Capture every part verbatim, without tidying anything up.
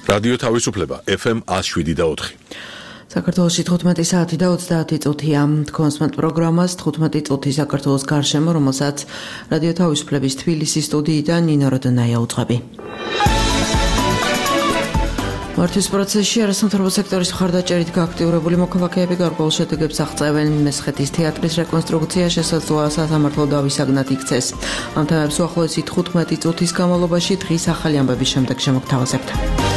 რადიო თავისუფლება ეფ ემ one oh seven და four. საქართველოში თხუთმეტი საათი და ოცდაათი წუთია. თქვენსმეთ პროგრამას თხუთმეტი წუთი საქართველოს გარშემო, რომელსაც რადიო თავისუფლების თბილისის სტუდიიდან ნინო როდონაია უძღვები. მართვის პროცესში არასამთავრობო სექტორის მხარდაჭერით გააქტიურებული მოქალაქეები გარკვეულ შედეგებს აღწევენ. მესხეთის თეატრის რეკონსტრუქცია შესაძლოა სასამართლო დავისაგნად იქცეს. ამ თემებს უახლოესი თხუთმეტი წუთის განმავლობაში დღის ახალი ამბების შემდეგ შემოგთავაზებთ.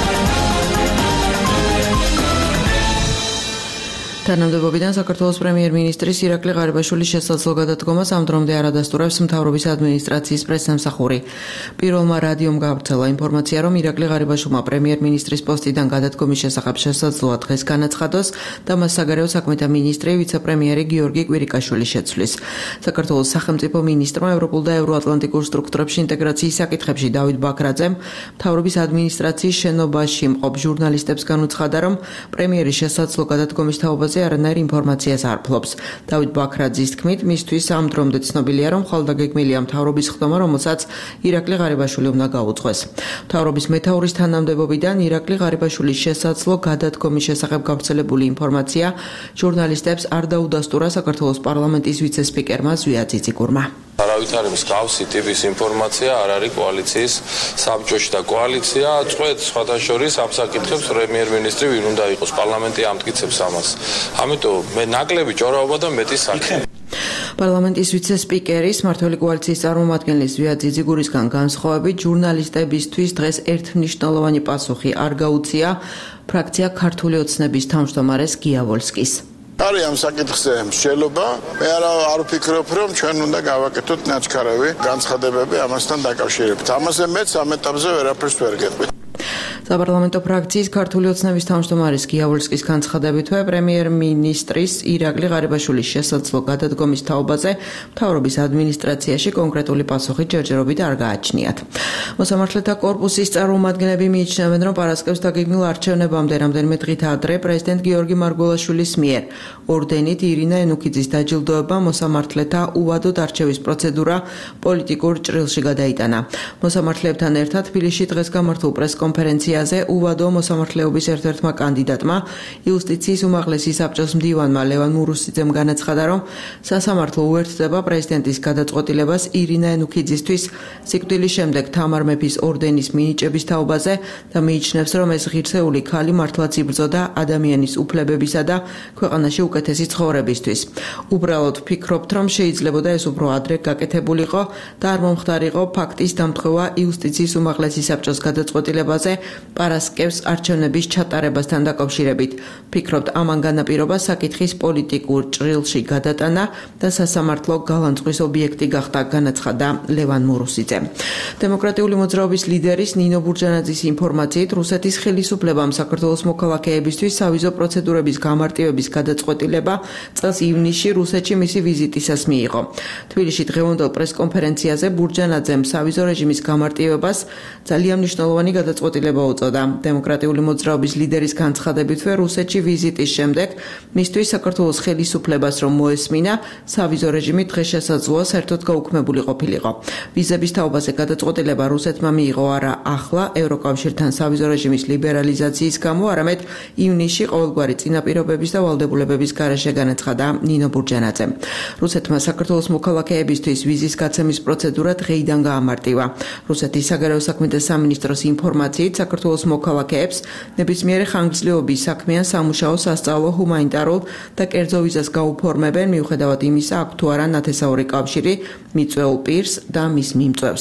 თანამდებობიდან საქართველოს პრემიერ-მინისტრის ირაკლი ღარიბაშვილის შესაძლო გადადგომას ამ დრომდე არ ადასტურებს მთავრობის ადმინისტრაციის პრესსამსახური. პირველმა რადიომ გაავრცელა ინფორმაცია, რომ ირაკლი ღარიბაშვილმა პრემიერ-მინისტრის პოსტიდან გადადგომის შესახებ შესაძლოა დღეს განაცხადოს და მას საგარეო საქმეთა მინისტრი ვიცე-პრემიერი გიორგი კვირიკაშვილი შეცვლის. საქართველოს სახელმწიფო მინისტრმა ევროპულ და ევროატლანტიკურ სტრუქტურებში ინტეგრაციის საკითხებში დავით ბაქრაძემ მთავრობის ადმინისტრაციის შენობაში მყოფ ჟურნალისტებს განუცხადა, რომ პრემიერის შესაძლო გადადგომის თაობაზე არანაირ ინფორმაციას არ ფლობს. დავით ბაქრაძის თქმით, მისთვის ამ დრომდე ცნობილია, რომ ხვალდაგეგმილია მთავრობის ხდომა, რომელსაც ირაკლი ღარიბაშვილი უნდა გაუძღვეს. მთავრობის მეთაურის თანამდებობიდან ირაკლი ღარიბაშვილის შესაძლო გადადგომის შესახებ გავრცელებული ინფორმაცია ჟურნალისტებს არ დაუდასტურა საქართველოს პარლამენტის ვიცე-სპიკერმა ზვია ძიძიგურმა. არავით არის მსგავსი ტიპის ინფორმაცია არ არის კოალიციის საბჭოში და კოალიცია წვეთ სხვათა შორის ამ საკითხებს პრემიერ-მინისტრი ვინ უნდა იყოს, პარლამენტი ამტკიცებს ამას. ამიტომ მე ნაკლები ჭორაობა და მეტი საქმე. პარლამენტის ვიცე-სპიკერის მმართველი კოალიციის წარმომადგენლის ზვია ძიძიგურისგან განსხვავებით ჟურნალისტებისთვის დღეს ერთმნიშვნელოვანი პასუხი არ გაუწია ფრაქცია ქართული ოცნების თავმჯდომარეს გია ვოლსკის. არის ამ საკითხზე მსჯელობა. მე არა არ ვფიქრობ, რომ ჩვენ უნდა გავაკეთოთ ნაჩქარევი განცხადებები ამასთან დაკავშირებით. ამაზე მეც ამ ეტაპზე ვერაფერს ვერ გეტყვი. საპარლამენტო ფრაქციის ქართული ოცნების თავმჯდომარის გია ვოლსკის განცხადებითვე პრემიერ-მინისტრის ირაკლი ღარიბაშვილის შესაძლო გადადგომის თაობაზე მთავრობის ადმინისტრაციაში კონკრეტული პასუხი ჯერჯერობით არ გააჩნიათ. მოსამართლეთა კორპუსის წარმომადგენლები მიიჩნევენ, რომ პარასკევს დაგეგმილ არჩევნებამდე რამდენიმე დღით ადრე პრეზიდენტ გიორგი მარგველაშვილის მიერ ორდენით ირინა ენუქიძის დაჯილდოება მოსამართლეთა უვადოდ არჩევის პროცედურა პოლიტიკურ ჭრილში გადაიტანა. მოსამართლეებთან ერთად თბილისში დღეს გამართულ პრესკონფერენციაზე უვადო მოსამართლეობის ერთ-ერთმა კანდიდატმა იუსტიციის უმაღლესი საბჭოს მდივანმა ლევან მურუსიძემ განაცხადა, რომ სასამართლო უერთდება პრეზიდენტის გადაწყვეტილებას ირინა ენუქიძისთვის სიკვდილის შემდეგ თამარ მეფის ორდენის მინიჭების თაობაზე და მიიჩნევს, რომ ეს ღირსეული ქალი მართლაც იბრძოდა ადამიანის უფლებებისა და ქვეყანაში უკეთესი ცხოვრებისთვის. უბრალოდ ვფიქრობთ, რომ შეიძლებოდა ეს უფრო ადრე გაკეთებულიყო და არ მომხდარიყო ფაქტის დამტყვევა იუსტიციის უმაღლესი საბჭოს გადაწყვეტილებაზე პარასკევს არჩევნების ჩატარებასთან დაკავშირებით. ვფიქრობთ, ამან განაპირობა საკითხის პოლიტიკურ ჭრილში გადატანა და სასამართლო გალანძღვის ობიექტი გახდა, განაცხადა ლევან მურუსიძე. დემოკრატიული მოძრაობის ლიდერის ნინო ბურჯანაძის ინფორმაციით, რუსეთის ხელისუფლებამ საქართველოს მოქალაქეებისთვის სავიზო პროცედურების გამარტივების გადაწყვეტილება წელს ივნისში რუსეთში მისი ვიზიტისას მიიღო. თბილისში დღევანდელ პრესკონფერენციაზე ბურჯანაძემ სავიზო რეჟიმის გამარტივებას ძალიან მნიშვნელოვანი გადაწყვეტილება უწოდა. დემოკრატიული მოძრაობის ლიდერის განცხადებითვე რუსეთში ვიზიტის შემდეგ მისთვის საქართველოს ხელისუფლებას რომ მოესმინა სავიზო რეჟიმი დღეს შესაძლოა საერთოდ გაუქმებული ყოფილიყო. ვიზების თაობაზე გადაწყვეტილება რუსეთმა მიიღო არა ახლა ევროკავშირთან სავიზო რეჟიმის ლიბერალიზაციის გამო, არამედ ივნისში ყოველგვარი წინაპირობების და ვალდებულებების გარეშე, განაცხადა ნინო ბურჯანაძემ. რუსეთმა საქართველოს მოქალაქეებისთვის ვიზის გაცემის პროცედურა დღეიდან გაამარტივა. რუსეთის საგარეო საქმეთა სამინისტროს ინფორმაციით, საქართველოს მოქალაქეებს ნებისმიერი ხანგრძლივობის საქმიან სამუშაო, სასწავლო, ჰუმანიტარულ და კერძო ვიზას გაუფორმებენ, მიუხედავად იმისა, აქვს თუ არა ნათესაური კავშირი მიწვეულ პირს და მის მიმწვევს.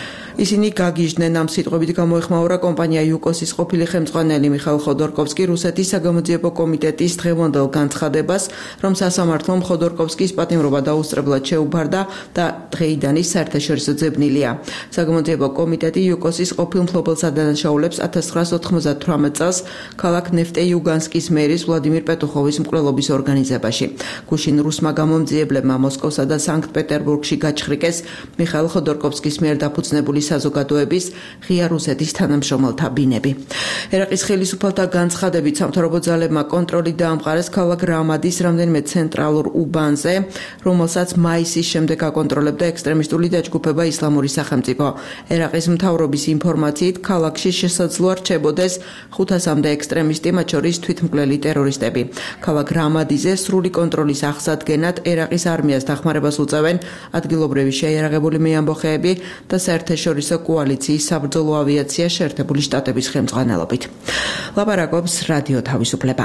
ისინი გაგიჟდნენ. ამ სიტყვებით გამოეხმაურა კომპანია იუკოსის ყოფილი ხელმძღვანელი მიხაილ ხოდორკოვსკი რუსეთის საგამოძიებო კომიტეტის დღევანდელ განცხადებას, რომ სასამართლომ ხოდორკოვსკის პატიმრობა დაუსწრებლად შეუფარდა და დღეიდან ის საერთაშორისო ძებნილია. საგამოძიებო კომიტეტი იუკოსის ყოფილ მფლობელს ადანაშაულებს ათას ცხრაას ოთხმოცდათვრამეტ წელს ქალაქ ნეფტეიუგანსკის მერის ვლადიმირ პეტუხოვის მკვლელობის ორგანიზებაში. გუშინ რუსმა გამომძიებლებმა მოსკოვსა და სანქტ-პეტერბურგში გაჩხრიკეს მიხაილ ხოდორკოვსკის მიერ დაფუძნებული საზოგადოების ღია რუსეთის თანამშრომელთა ბინები. ერაყის ხელისუფალთა განცხადებით სამთავრობო ძალებმა კონტროლი დაამყარეს ქალაქ რამადის რამდენიმე ცენტრალურ უბანზე, რომელსაც მაისის შემდეგ აკონტროლებდა ექსტრემისტული დაჯგუფება ისლამური სახელმწიფო. ერაყის მთავრობის ინფორმაციით, ქალაქში შესაძლოა რჩებოდეს ხუთასამდე ექსტრემისტი, მათ შორის თვითმკვლელი ტერორისტები. ქალაქ რამადიზე სრული კონტროლის აღსადგენად ერაყის არმიას დახმარებას უწევენ ადგილობრივი შეიარაღებული მეამბოხეები და საერთაშორისო კოალიციის საბრძოლო ავიაცია შეერთებული შტატების ხელმძღვანელობით. ლაპარაკობს რადიო თავისუფლება.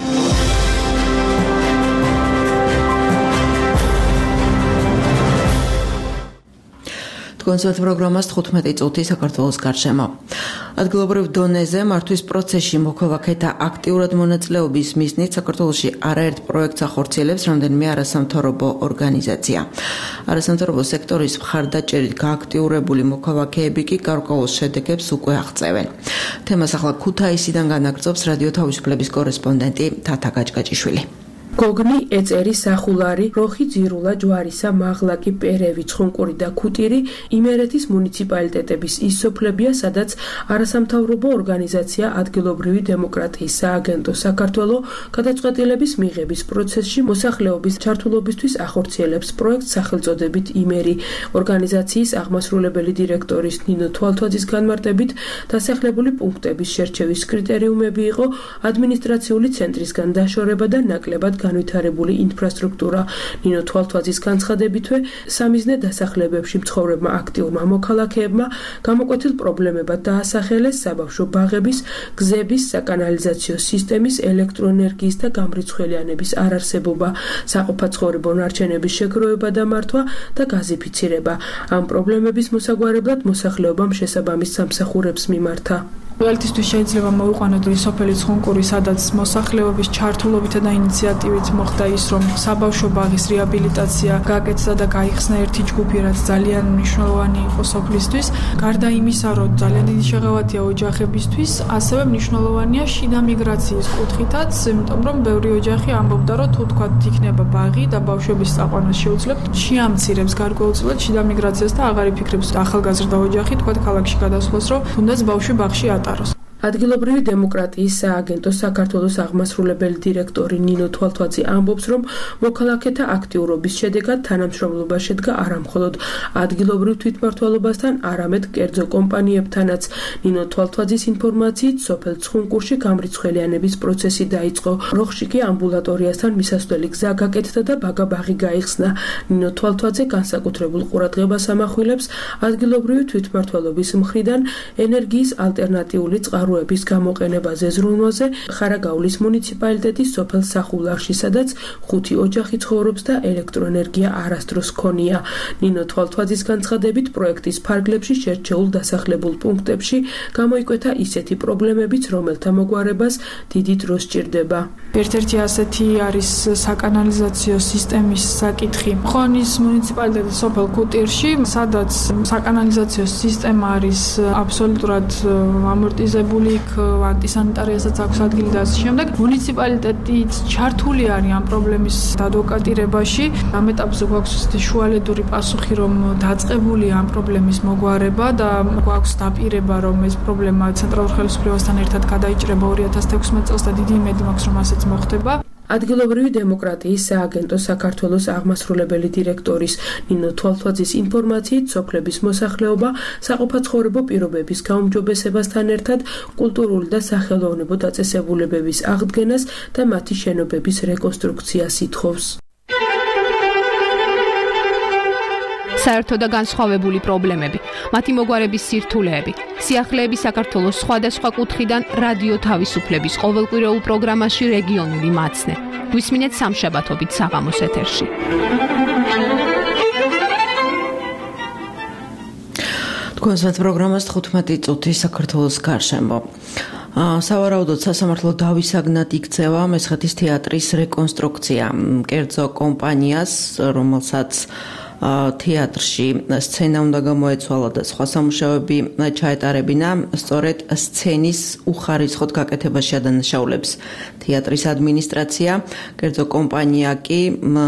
კონცერტ პროგრამას თხუთმეტი წუთი საქართველოს გარშემო. ადგილობრივ დონეზე მართვის პროცესში მოქალაქეთა აქტიურად მონაწილეობის მიზნით საქართველოში არაერთ პროექტს ახორციელებს რამდენიმე არასამთავრობო ორგანიზაცია. არასამთავრობო სექტორის მხარდაჭერით გააქტიურებული მოქალაქეები კი გარკვეულ შედეგებს უკვე აღწევენ. თემას ახლა ქუთაისიდან განაგრძობს რადიო თავისუფლების კორესპონდენტი თათა გაჭგაჭიშვილი. გოგნი, ეწერი, სახულარი, როხი, ძირულა, ჯვარისა, მაღლაკი, პერევი, ცხუნკური და ქუტირი იმერეთის მუნიციპალიტეტების ის სოფლებია, სადაც არასამთავრობო ორგანიზაცია ადგილობრივი დემოკრატიის სააგენტო საქართველო გადაწყვეტილების მიღების პროცესში მოსახლეობის ჩართულობისთვის ახორციელებს პროექტს სახელწოდებით იმერი. ორგანიზაციის აღმასრულებელი დირექტორის ნინო თვალთვალძის განმარტებით დასახლებული პუნქტების შერჩევის კრიტერიუმები იყო ადმინისტრაციული ცენტრისგან დაშორება და ნაკლებად განვითარებული ინფრასტრუქტურა. ნინო თვალთვალძის განცხადებითვე სამიზნე დასახლებებში მცხოვრებმა აქტიურმა მოქალაქეებმა გამოკვეთილ პრობლემებად დაასახელეს საბავშვო ბაღების, გზების, საკანალიზაციო სისტემის, ელექტროენერგიის და გამრიცხველიანების არარსებობა, საყოფაცხოვრებო ნარჩენების შეგროვება და მართვა და გაზიფიცირება. ამ პრობლემების მოსაგვარებლად მოსახლეობამ შესაბამის სამსახურებს მიმართა. პროექტისთვის შეიძლება მოვიყვანოთ სოფელი ცხუნკური, სადაც მოსახლეობის ჩართულობითა და ინიციატივით მოხდა ის, რომ საბავშვო ბაღის რეაბილიტაცია გაკეთდა და გაიხსნა ერთი ჯგუფი, რაც ძალიან მნიშვნელოვანი იყო სოფლისთვის. გარდა იმისა, რომ ძალიან დიდი შეღავათია ოჯახებისთვის, ასევე მნიშვნელოვანია შიდა მიგრაციის კუთხითაც, იმიტომ რომ ბევრი ოჯახი ამბობდა, რომ თუ თქვა იქნება ბაღი და ბავშვების წაყვანას შეუძლებთ, შეამცირებს გარკვეულწილად შიდა მიგრაციას და აღარ იფიქრებს ახალგაზრდა ოჯახი თქვა ქალაქში გადასვლას, რომ თუნდაც ბავშვი ბაღში ატაროს. ადგილობრივი დემოკრატიის სააგენტოს საქართველოს აღმასრულებელი დირექტორი ნინო თვალთვალძე ამბობს, რომ მოქალაქეთა აქტიურობის შედეგად თანამშრომლობა შედგა არამხოლოდ ადგილობრივ თვითმმართველობასთან, არამედ კერძო კომპანიებთანაც. ნინო თვალთვალძის ინფორმაციით, სოფელ ცხუნკურში გამრიცხველიანების პროცესი დაიწყო. როხში კი ამბულატორიასთან მისასვლელი გზა გაკეთდა და ბაგა-ბაღი გაიხსნა. ნინო თვალთვალძე განსაკუთრებულ ყურადღებას ამახვილებს ადგილობრივი თვითმმართველობის მხრიდან ენერგიის ალტერნატიული წყაროების გამოყენებაზე ზრუნვაზე ხარაგაულის მუნიციპალიტეტის სოფელ სახულარში, სადაც ხუთი ოჯახი ცხოვრობს და ელექტროენერგია არასდროს ქონია. ნინო თვალთვალძის განცხადებით, პროექტის ფარგლებში შერჩეულ დასახლებულ პუნქტებში გამოიკვეთა ისეთი პრობლემებიც, რომელთა მოგვარებას დიდი დრო სჭირდება. ერთ-ერთი ასეთი არის საკანალიზაციო სისტემის საკითხი. ხონის მუნიციპალიტეტის სოფელ ქუტირში, სადაც საკანალიზაციო სისტემა არის აბსოლუტურად ამორტიზებული, ანტისანიტარიასაც აქვს ადგილი და ასე შემდეგ. მუნიციპალიტეტიც ჩართული არის ამ პრობლემის ადვოკატირებაში. ამ ეტაპზე გვაქვს შუალედური პასუხი, რომ დაწყებული ამ პრობლემის მოგვარება და გვაქვს დაპირება, რომ ეს პრობლემა ცენტრალურ ხელისუფლებასთან ერთად გადაიჭრება ორი ათას თექვსმეტ წელს და დიდი იმედი მაქვს, რომ ასეც მოხდება. ადგილობრივი დემოკრატიის სააგენტოს საქართველოს აღმასრულებელი დირექტორის ნინო თვალთვალძის ინფორმაციით, სოფლების მოსახლეობა საყოფაცხოვრებო პირობების გაუმჯობესებასთან ერთად კულტურული და სახელოვნებო დაწესებულებების აღდგენას და მათი შენობების რეკონსტრუქციას ითხოვს. საერთო და განსხვავებული პრობლემები, მათი მოგვარების სირთულეები, სიახლეები საქართველოს სხვადასხვა კუთხიდან რადიო თავისუფლების ყოველკვირეულ პროგრამაში რეგიონული მაცნე. გვისმინეთ სამშაბათობით საღამოს ეთერში. თქვენს პროგრამას თხუთმეტი წუთი საქართველოს გარშემო. სავარაუდოდ სასამართლო დავისაგნად იქცევა მესხეთის თეატრის რეკონსტრუქცია. კერძო კომპანიას, რომელსაც თეატრში სცენა უნდა გამოეცვალა და სხვა სამუშაოები ჩაეტარებინა, სწორედ სცენის უხარისხოდ გაკეთებას შეადანაშაულებს თეატრის ადმინისტრაცია, კერძო კომპანია კი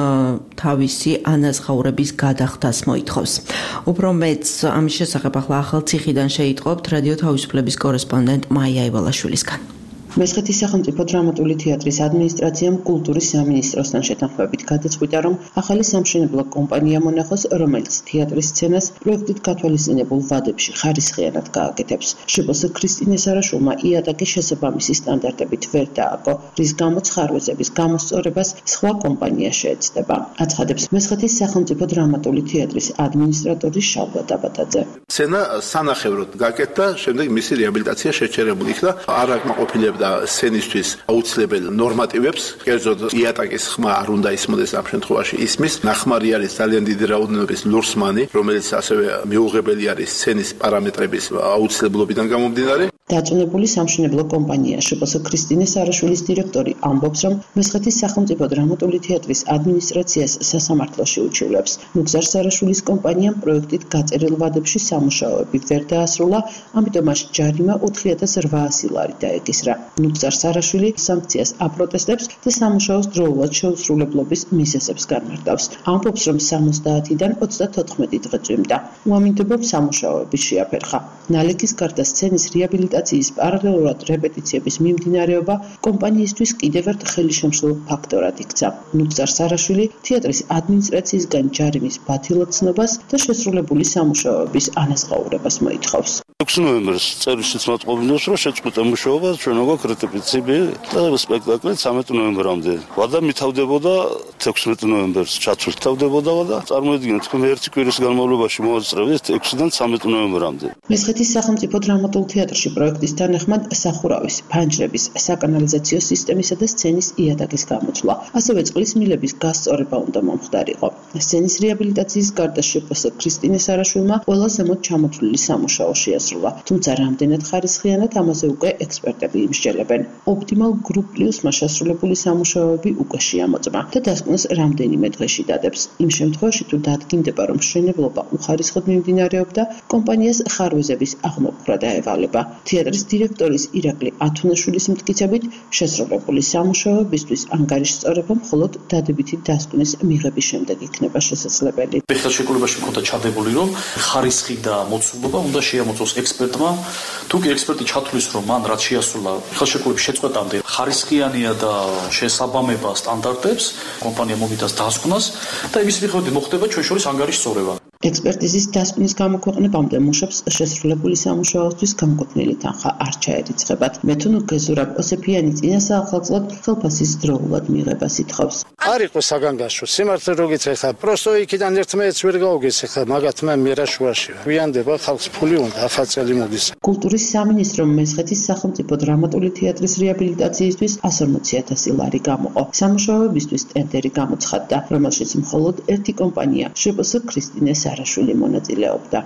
თავისი ანაზღაურების გადახდას მოითხოვს. უფრო მეც ამის შესახებ ახლა ახალციხიდან შეიტყობთ რადიო თავისუფლების კორესპონდენტ მაია ივალაშვილისგან. მესხეთის სახელმწიფო დრამატული თეატრის ადმინისტრაციამ კულტურის სამინისტროსთან შეთანხმებით გადაწყვიტა, რომ ახალი სამშენებლო კომპანია მონახოს, რომელიც თეატრის სცენას პროექტით გათვალისწინებულ ვადებში ხარისხიანად გააკეთებს. შებოსო ქრისტინე სარაშულმა იატაკის შესაბამისი სტანდარტებით ვერ დააგო, რის გამოც ხარვეზების გამოსწორებას სხვა კომპანია შეეცდება. აცხადებს მესხეთის სახელმწიფო დრამატული თეატრის ადმინისტრატორი შალვა დაბადაძე. სცენა სანახევროდ გაკეთდა, შემდეგ მისი რეაბილიტაცია შეჩერებული იქნა, არ აკმაყოფილებდა სცენისთვის აუცილებელ ნორმატივებს, კერძოდ იატაკის ხმა არ უნდა ისმოდეს ამ შემთხვევაში ისმის. ნახმარი არის ძალიან დიდი რაოდენობის ლურსმანი, რომელიც ასევე მიუღებელი არის სცენის პარამეტრების აუცილებლობიდან გამომდინარე. დაწუნებული სამშენებლო კომპანია შებოსო ქრისტინე სარაშვილის დირექტორი ამბობს, რომ მესხეთის სახელმწიფო დრამატული თეატრის ადმინისტრაციას სასამართლოში უჩივლებს. ნუგზარ სარაშვილის კომპანიამ პროექტით გაწერილ ვადებში სამუშაოები ვერ დაასრულა, ამიტომ მას ჯარიმა ოთხი ათას რვაასი ლარი დაეკისრა. ნუგზარ სარაშვილი სანქციას აპროტესტებს და სამუშაოს დროულად შეუსრულებლობის მიზეზებს განმარტავს. ამბობს, რომ სამოცდაათიდან ოცდათოთხმეტი დღე წვიმდა. უამინდებობს სამუშაოების შეაფერხა. ნალექის გარდა სცენის რეაბილიტაციის პარალელურად რეპეტიციების მიმდინარეობა კომპანიისთვის კიდევ ერთ ხელისშემშლელ ფაქტორად იქცა. ნუგზარ სარაშვილი თეატრის ადმინისტრაციისგან ჯარიმის ბათილოცნობას და შესრულებული სამუშაოების ანაზღაურებას მოითხოვს. ექვსი ნოემბერს წერილშიც მოწყობილობს, რომ შეწყვეტა მუშაობა, ჩვენ გვაქვს რეპეტიციები და სპექტაკლი ცამეტი ნოემბრამდე. ვადა მითავდებოდა ექვსმეტი ნოემბერს ჩაცვლით თავდებოდა და წარმოედგინეთ, თქვენ ერთი კვირის განმავლობაში მოვაწრევთ ექვსიდან ცამეტი ნოემბრამდე. მესხეთის სახელმწიფო დრამატულ თეატრში პროექტის თანახმად სახურავის, ფანჯრების, საკანალიზაციო სისტემისა და სცენის იატაკის გამოცვლა, ასევე წყლის მილების გასწორება უნდა მომხდარიყო. სცენის რეაბილიტაციის გარდა შებოსო ქრისტინე სარაშვილმა ყველა ზემოთ ჩამოთვლილი სამუშაო შეასრულა, თუმცა რამდენად ხარისხიანად ამაზე უკვე ექსპერტები იმსჯელებენ. ოპტიმალ გრუპ პლუსმა შესრულებული სამუშაოები უკვე შეამოწმა და დასკვნას რამდენიმე დღეში დადებს. იმ შემთხვევაში თუ დადგინდება, რომ მშენებლობა უხარისხოდ მიმდინარეობდა, კომპანიას ხარვეზების აღმოფხვრა დაევალება. თეატრის დირექტორის ირაკლი ათუნაშვილის მტკიცებით, შესრულებული სამუშაოებისთვის ანგარიშსწორება მხოლოდ დადებითი დასკვნის მიღების შემდეგ იქნება შესაძლებელი. ხელშეკრულებაში მქონდა ჩადებული, რომ ხარისხი და მოცულობა უნდა შეამოწმოს ექსპერტმა. თუ კი ექსპერტი ჩათვლის, რომ მან რაც შეასრულა ხელშეკრულების შეწყვეტამდე ხარისხიანია და შესაბამება სტანდარტებს, კომპანია მომიტას დასკვნას და იმის მიხედვით მოხდება ჩვენ შორის ანგარიშსწორება. ექსპერტიზის დასკვნის გამოქვეყნებამდე მუშებს შესრულებული სამუშაოსთვის განკუთვნილი თანხა არ ჩაერიცხებათ. მეთუნუ გეზურაბ ოსეფიანი წინა საახალწლოდ ხელფასის დროულად მიღებას ითხოვს. არ იყო საგანგაშო, სიმართლე რო გიცე ხა, პროსტო იქიდან ერთმანეთს ვერ გავუგეცე ხა, მაგათმა მერაშუაში. გვიანდება ხალხს ფული უნდა, აფაწელი მოდის. კულტურის სამინისტრომ მესხეთის სახელმწიფო დრამატული თეატრის რეაბილიტაციისთვის ასი ორმოცი ათასი ლარი გამოყო. სამუშაოებისთვის ტენდერი გამოცხადდა, რომელშიც მხოლოდ ერთი კომპანია, შებოსო ქრისტინე სარაშვილი მონაწილეობდა.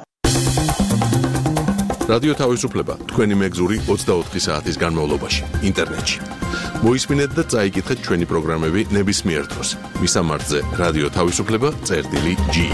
რადიო თავისუფლება თქვენი მეგზური ოცდაოთხი საათის განმავლობაში ინტერნეტში. მოისმინეთ და წაიკითხეთ ჩვენი პროგრამები ნებისმიერ დროს. მისამართზე რადიო თავისუფლება წერტილი ჯი.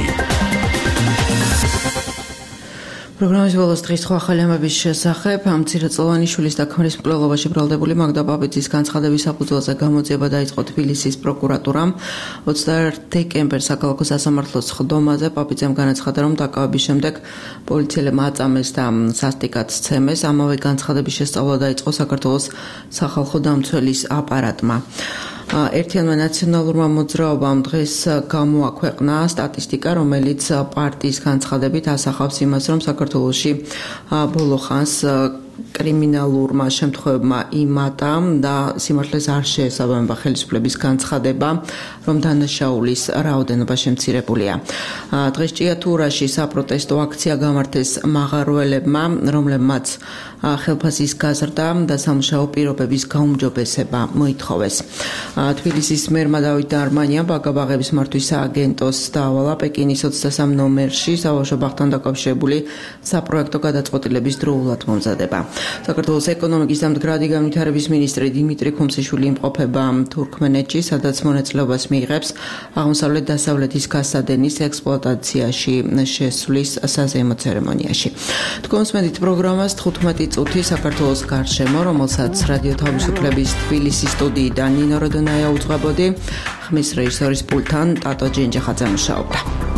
პროგრამის ბოლოს დღის სხვა ახალი ამბების შესახებ მცირეწლოვანი შვილის დაქმრის მკვლელობაში ბრალდებული მაგდა პაპიძის განცხადების საფუძველზე გამოძიება დაიწყო თბილისის პროკურატურამ. ოცდაერთი დეკემბერს საქალაქო სასამართლოს ხდომაზე პაპიძემ განაცხადა, რომ დაკავების შემდეგ პოლიციელებმა აწამეს და სასტიკად სცემეს. ამავე განცხადების შესწავლა დაიწყო საქართველოს სახალხო დამცველის აპარატმა. ერთიანმა ნაციონალურმა მოძრაობამ დღეს გამოაქვეყნა სტატისტიკა, რომელიც პარტიის განცხადებით ასახავს იმას, რომ საქართველოში ბოლო ხანს კრიმინალურმა შემთხვევებმა იმატა და სიმართლეს არ შეესაბამება ხელისუფლების განცხადება, რომ დანაშაულის რაოდენობა შემცირებულია. დღეს ჭიათურაში საპროტესტო აქცია გამართეს მაღაროელებმა, რომლებმაც ხელფასის გაზრდა და სამუშაო პირობების გაუმჯობესება მოითხოვეს. თბილისის მერმა დავით დარმანია ბაგაბაღების მართვის სააგენტოს დაავალა პეკინის ოცდასამ ნომერში საბავშვო ბაღთან დაკავშირებული საპროექტო გადაწყვეტილების დროულად მომზადება. საქართველოს ეკონომიკის და მდგრადი განვითარების მინისტრი დიმიტრი ქუმსიშვილი იმყოფება თურქმენეთში, სადაც მონაწილეობას მიიღებს აღმოსავლეთ დასავლეთის გასადენის ექსპლუატაციაში შესვლის საზეიმო ცერემონიაში. თქვენსმენით პროგრამას თხუთმეტი წუთი საქართველოს გარშემო, რომელსაც რადიო თავისუფლების თბილისის სტუდიიდან ნინო როდონაია უძღვებოდი, ხმის რეჟისორის პულტთან ტატო ჯენჯახაძე მუშაობდა.